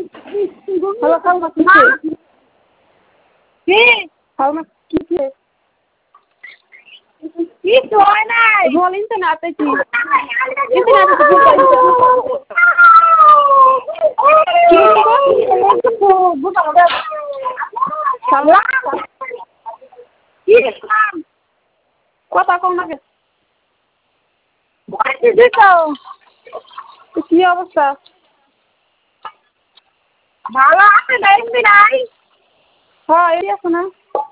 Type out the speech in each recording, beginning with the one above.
Hello খালমা কি খালমা কি কিছু হয় নাই বল ইন্টারনেটে কি কথা কম না কি অবস্থা ভালো আছে না এমনি নাই হ্যাঁ এই আছে না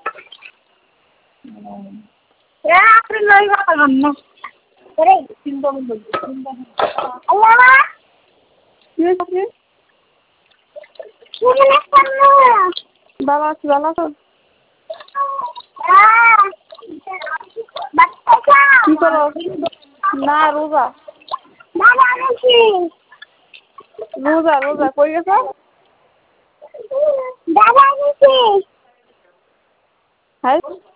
আপনি লই কথা না আরে চিন্তা করবেন আল্লাহ কি হয়েছে ভালো আছি ভালো আছো কি করো না রোজা রোজা রোজা কই গেছো হ্যাঁ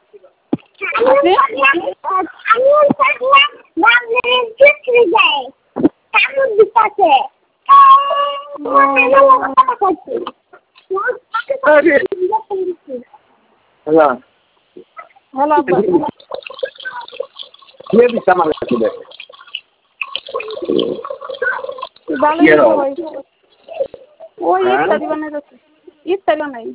হ্যালো আব্বা কে দিছে আমার কাছে দেখ ভালোই সবাই ওই ইফতারি বানাইতেছে ইফতারি বানাই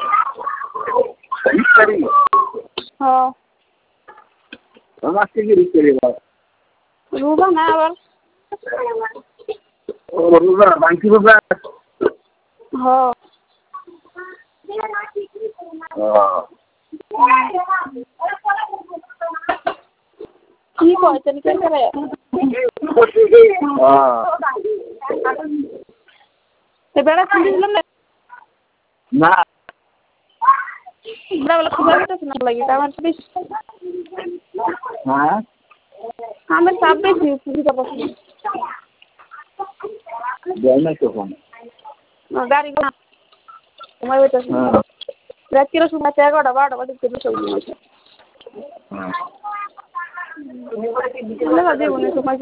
ইফতারি হ্যাঁ আমার থেকে ইফতারি বাবা রোজা না আবার ও রোজা বাংকি রোজা হ্যাঁ কি কইছেন কে করে এবারে কি দিলাম না বলা খবর পেতেছ না লাগি আমার বেশ হ্যাঁ আমার চাপ বেশি সুবিধা পাচ্ছি দেয় না তখন গাড়ি না তোমার বেতেছ না রাত কিরো সময় 11টা 12টা বাজে থেকে চলে গেছে হ্যাঁ দেবো না সময়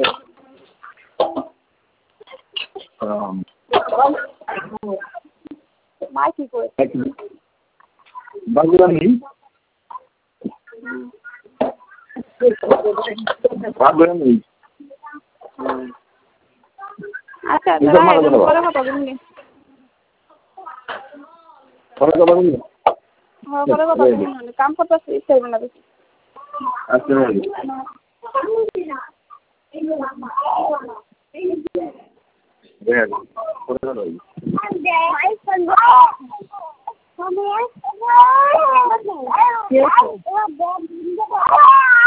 মাই কি করে বাগুরানি বাগুরানি আচ্ছা তাহলে পরে কথা বলুন পরে কথা বলুন হ্যাঁ পরে কথা বলুন কাম করতেছি ইচ্ছা হবে না বেশি আচ্ছা Yes.